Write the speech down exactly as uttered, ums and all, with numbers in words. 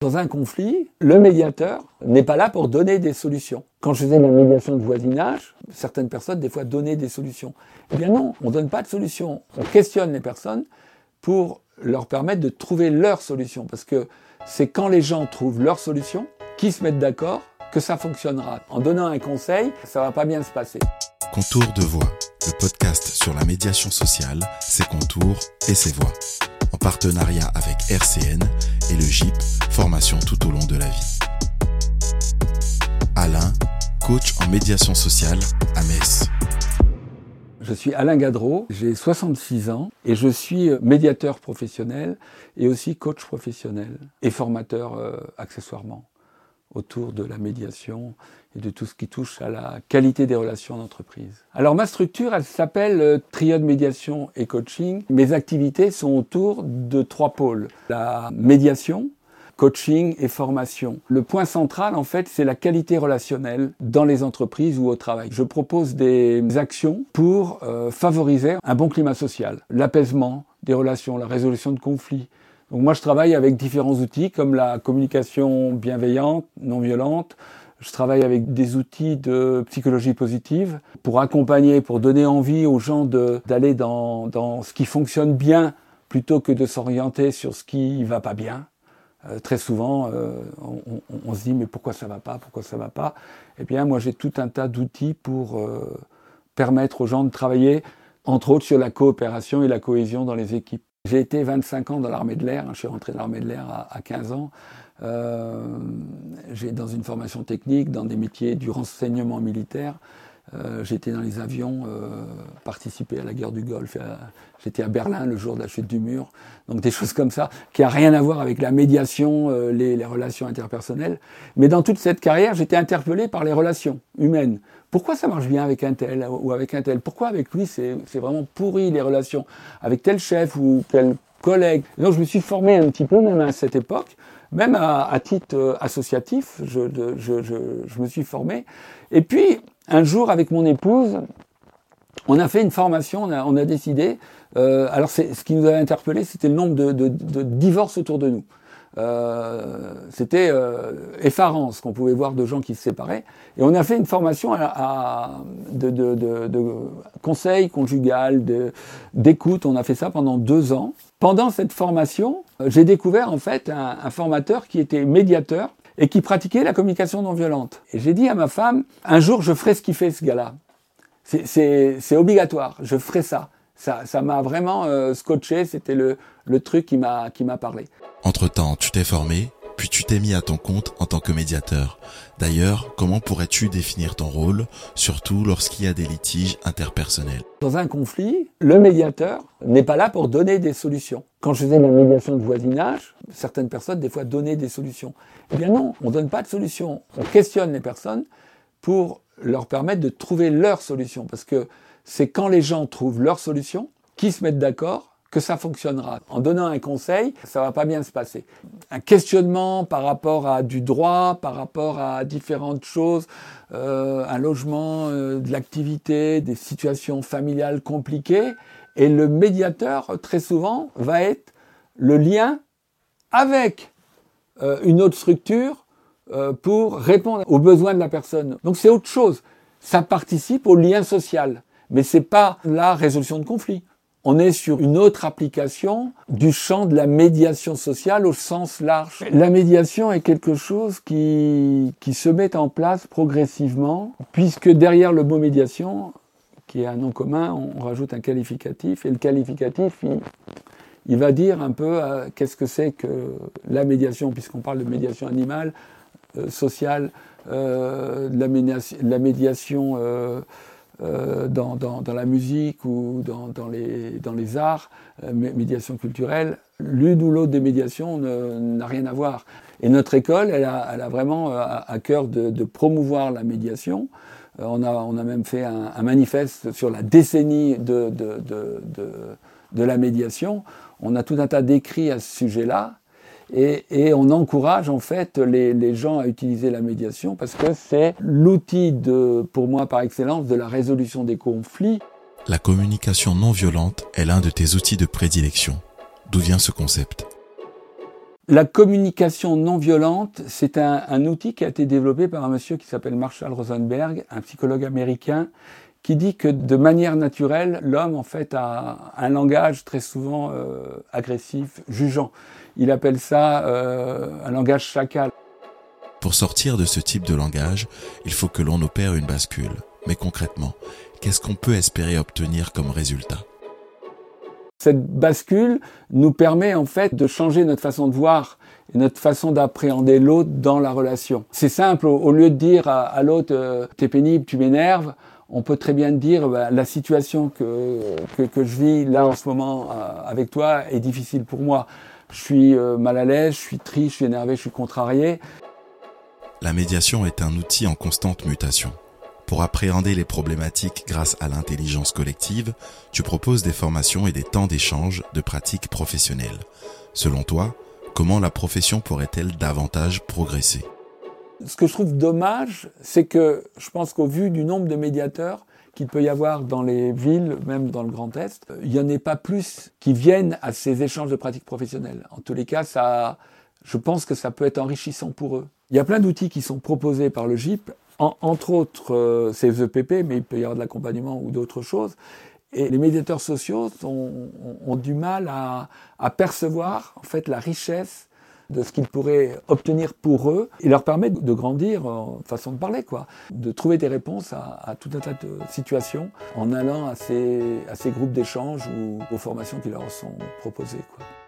Dans un conflit, le médiateur n'est pas là pour donner des solutions. Quand je faisais de la médiation de voisinage, certaines personnes, des fois, donnaient des solutions. Eh bien non, on ne donne pas de solution. On questionne les personnes pour leur permettre de trouver leur solution. Parce que c'est quand les gens trouvent leur solution, qu'ils se mettent d'accord, que ça fonctionnera. En donnant un conseil, ça ne va pas bien se passer. Contour de voix, le podcast sur la médiation sociale, ses contours et ses voix. En partenariat avec R C N et le G I P, formation tout au long de la vie. Alain, coach en médiation sociale à Metz. Je suis Alain Gadreau, j'ai soixante-six ans et je suis médiateur professionnel et aussi coach professionnel et formateur euh, accessoirement autour de la médiation et de tout ce qui touche à la qualité des relations en entreprise. Alors ma structure, elle s'appelle Triode Médiation et Coaching. Mes activités sont autour de trois pôles. La médiation, coaching et formation. Le point central, en fait, c'est la qualité relationnelle dans les entreprises ou au travail. Je propose des actions pour euh, favoriser un bon climat social, l'apaisement des relations, la résolution de conflits. Donc moi, je travaille avec différents outils comme la communication bienveillante, non violente. Je travaille avec des outils de psychologie positive pour accompagner, pour donner envie aux gens de, d'aller dans, dans ce qui fonctionne bien plutôt que de s'orienter sur ce qui va pas bien. Euh, très souvent, euh, on, on, on se dit mais pourquoi ça va pas, pourquoi ça va pas. Eh bien, moi, j'ai tout un tas d'outils pour euh, permettre aux gens de travailler, entre autres, sur la coopération et la cohésion dans les équipes. J'ai été vingt-cinq ans dans l'armée de l'air, hein, je suis rentré dans l'armée de l'air à, à quinze ans. Euh, j'ai dans une formation technique, dans des métiers du renseignement militaire. Euh, j'étais dans les avions, euh, participé à la guerre du Golfe. À, j'étais à Berlin le jour de la chute du mur. Donc des choses comme ça, qui n'ont rien à voir avec la médiation, euh, les, les relations interpersonnelles. Mais dans toute cette carrière, j'étais interpellé par les relations humaines. Pourquoi ça marche bien avec un tel ou avec un tel? Pourquoi avec lui, c'est, c'est vraiment pourri les relations avec tel chef ou tel collègue? Et donc je me suis formé un petit peu, même à cette époque, même à, à titre euh, associatif, je, je, je, je me suis formé. Et puis, un jour, avec mon épouse, on a fait une formation, on a, on a décidé, euh, alors c'est, ce qui nous avait interpellé, c'était le nombre de, de, de divorces autour de nous. Euh, c'était euh, effarant ce qu'on pouvait voir de gens qui se séparaient. Et on a fait une formation à, à, de, de, de, de conseil conjugal, de, d'écoute. On a fait ça pendant deux ans. Pendant cette formation, j'ai découvert en fait un, un formateur qui était médiateur et qui pratiquait la communication non violente. Et j'ai dit à ma femme, un jour je ferai ce qu'il fait ce gars-là. C'est, c'est, c'est obligatoire, je ferai ça. Ça, ça m'a vraiment euh, scotché, c'était le, le truc qui m'a, qui m'a parlé. Entre-temps, tu t'es formé, puis tu t'es mis à ton compte en tant que médiateur. D'ailleurs, comment pourrais-tu définir ton rôle, surtout lorsqu'il y a des litiges interpersonnels? Dans un conflit, le médiateur n'est pas là pour donner des solutions. Quand je faisais de la médiation de voisinage, certaines personnes, des fois, donnaient des solutions. Eh bien non, on ne donne pas de solution. On questionne les personnes pour leur permettre de trouver leur solution. Parce que c'est quand les gens trouvent leur solution, qu'ils se mettent d'accord, que ça fonctionnera. En donnant un conseil, ça va pas bien se passer. Un questionnement par rapport à du droit, par rapport à différentes choses, euh, un logement, euh, de l'activité, des situations familiales compliquées, et le médiateur, très souvent, va être le lien avec euh, une autre structure euh, pour répondre aux besoins de la personne. Donc c'est autre chose. Ça participe au lien social, mais c'est pas la résolution de conflit. On est sur une autre application du champ de la médiation sociale au sens large. La médiation est quelque chose qui, qui se met en place progressivement, puisque derrière le mot médiation, qui est un nom commun, on rajoute un qualificatif, et le qualificatif, il, il va dire un peu euh, qu'est-ce que c'est que la médiation, puisqu'on parle de médiation animale, euh, sociale, euh, de la médiation, de la médiation euh, Euh, dans, dans, dans la musique ou dans, dans, les, dans les arts, euh, médiation culturelle, l'une ou l'autre des médiations ne, n'a rien à voir. Et notre école, elle a, elle a vraiment à, à cœur de, de promouvoir la médiation. Euh, on, a, on a même fait un, un manifeste sur la décennie de, de, de, de, de la médiation. On a tout un tas d'écrits à ce sujet-là. Et, et on encourage en fait les, les gens à utiliser la médiation parce que c'est l'outil, de, pour moi par excellence, de la résolution des conflits. La communication non violente est l'un de tes outils de prédilection. D'où vient ce concept? La communication non violente, c'est un, un outil qui a été développé par un monsieur qui s'appelle Marshall Rosenberg, un psychologue américain, qui dit que de manière naturelle, l'homme en fait a un langage très souvent euh, agressif, jugeant. Il appelle ça euh, un langage chacal. Pour sortir de ce type de langage, il faut que l'on opère une bascule. Mais concrètement, qu'est-ce qu'on peut espérer obtenir comme résultat ? Cette bascule nous permet en fait de changer notre façon de voir et notre façon d'appréhender l'autre dans la relation. C'est simple, au, au lieu de dire à, à l'autre euh, « t'es pénible, tu m'énerves », on peut très bien dire bah, « la situation que, que, que je vis là en ce moment euh, avec toi est difficile pour moi. Je suis euh, mal à l'aise, je suis triste, je suis énervé, je suis contrarié ». La médiation est un outil en constante mutation. Pour appréhender les problématiques grâce à l'intelligence collective, tu proposes des formations et des temps d'échange de pratiques professionnelles. Selon toi, comment la profession pourrait-elle davantage progresser ? Ce que je trouve dommage, c'est que je pense qu'au vu du nombre de médiateurs qu'il peut y avoir dans les villes, même dans le Grand Est, il n'y en ait pas plus qui viennent à ces échanges de pratiques professionnelles. En tous les cas, ça, je pense que ça peut être enrichissant pour eux. Il y a plein d'outils qui sont proposés par le G I P, en, entre autres euh, ces E P P, mais il peut y avoir de l'accompagnement ou d'autres choses. Et les médiateurs sociaux ont, ont, ont du mal à, à percevoir en fait la richesse de ce qu'ils pourraient obtenir pour eux. Il leur permet de grandir en façon de parler, quoi, de trouver des réponses à, à tout un tas de situations en allant à ces, à ces groupes d'échange ou aux formations qui leur sont proposées, quoi.